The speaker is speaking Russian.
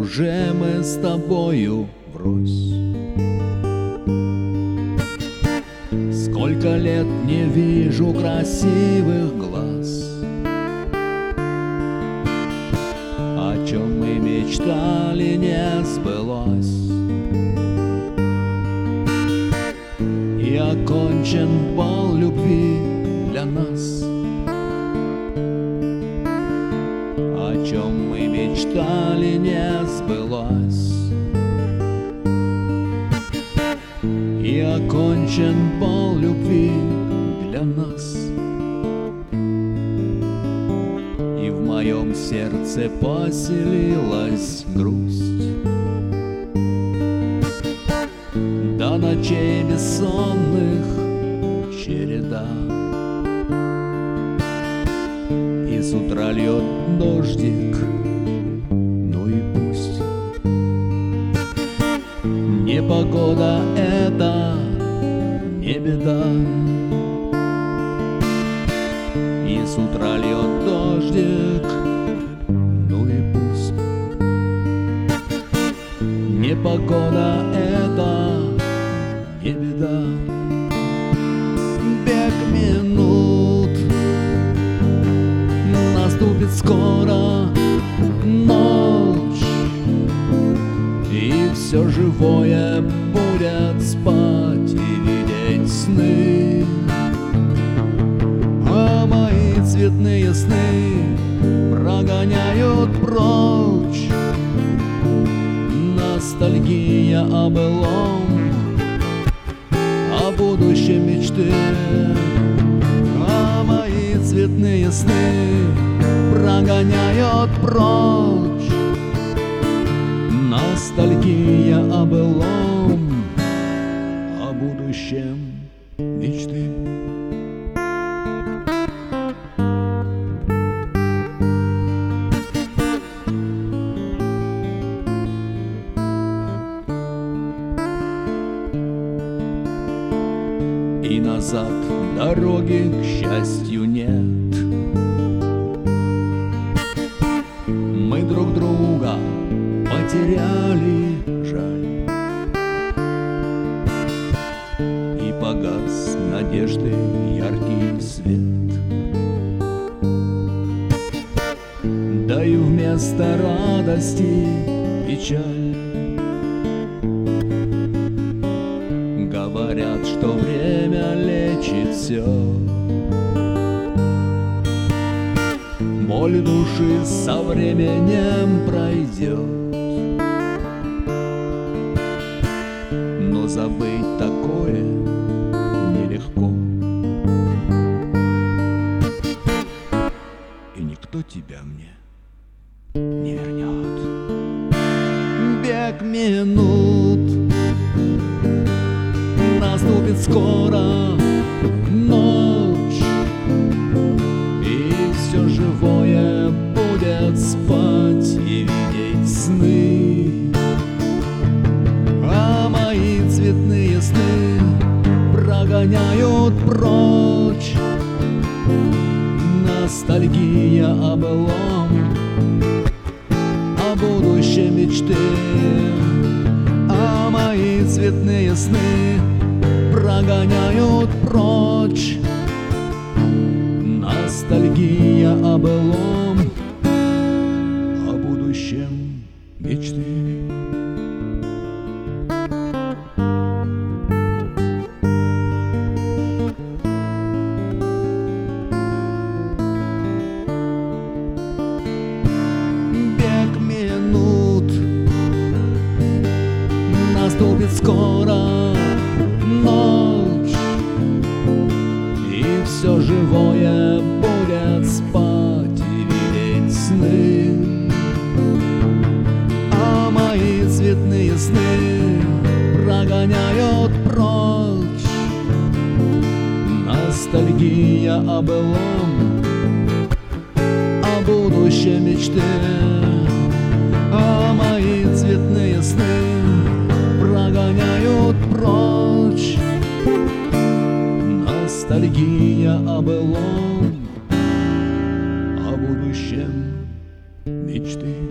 уже мы с тобою врозь. Сколько лет не вижу красивых глаз, о чем мы мечтали, не сбылось. И окончен бал любви для нас, о чем мы мечтали, не сбылось. И окончен бал любви для нас. И в моем сердце поселилась грусть, до ночей бессонных череда. И с утра льет дождик, ну и пусть. Непогода — это не беда. И с утра льет дождик, ну и пусть. Непогода — это не беда. Бег минут, наступит скоро ночь, и все живое будет спать и видеть сны. А мои цветные сны прогоняют прочь ностальгия о былом, о будущем мечты. А мои цветные сны прогоняют прочь ностальгия о былом, о будущем мечты. И назад дороги, к счастью, нет. Мы друг друга потеряли, жаль. И погас надежды яркий свет. Да и вместо радости печаль. Говорят, что время лечит все. Боль души со временем пройдет. Но забыть такое нелегко. И никто тебя мне не вернет. Бег минут, наступит скоро ночь, и все живое будет спать и видеть сны. А мои цветные сны прогоняют прочь ностальгия о былом, о будущем мечты. А мои цветные сны прогоняют прочь ностальгия о былом, о будущем мечты. Бег минут, наступит скоро ночь, и все живое будет спать и видеть сны. А мои цветные сны прогоняют прочь ностальгия о былом, о будущем мечты. А мои цветные сны прогоняют прочь ностальгия о былом, о будущем мечты.